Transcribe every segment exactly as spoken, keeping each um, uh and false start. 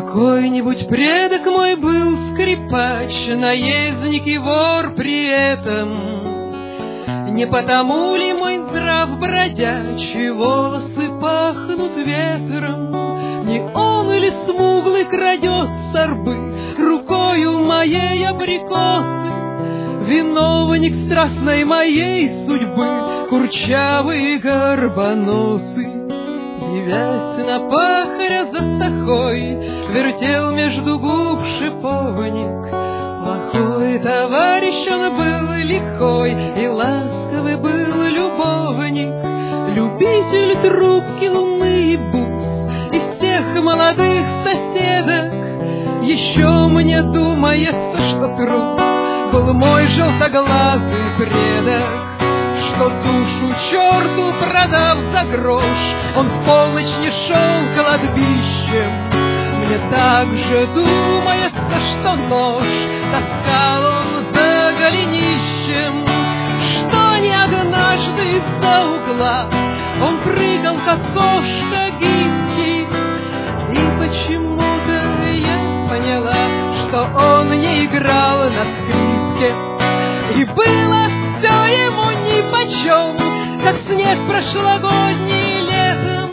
Какой-нибудь предок мой был скрипач, наездник и вор при этом. Не потому ли мой нрав бродячий, волосы пахнут ветром? Не он ли смуглый крадет со рбы рукою моей абрикосы? Виновник страстной моей судьбы курчавые горбоносы. Явясь на пахаря за стахой, вертел между губ шиповник. Плохой товарищ он был лихой, и ласковый был любовник. Любитель трубки, луны и бус, и всех молодых соседок. Еще мне думается, что труд был мой желтоглазый предок, что душу черту продав за грош, он в полночь не шел кладбищем. Мне также думается, что нож таскал он за голенищем, что не однажды из-за угла он прыгал, как кошка гибкий. И почему-то я поняла, что он не играл на скрипке, и было все ему нипочем, как снег прошлогодний летом.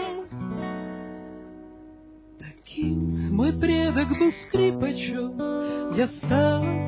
Таким мой предок был скрипачом, я стала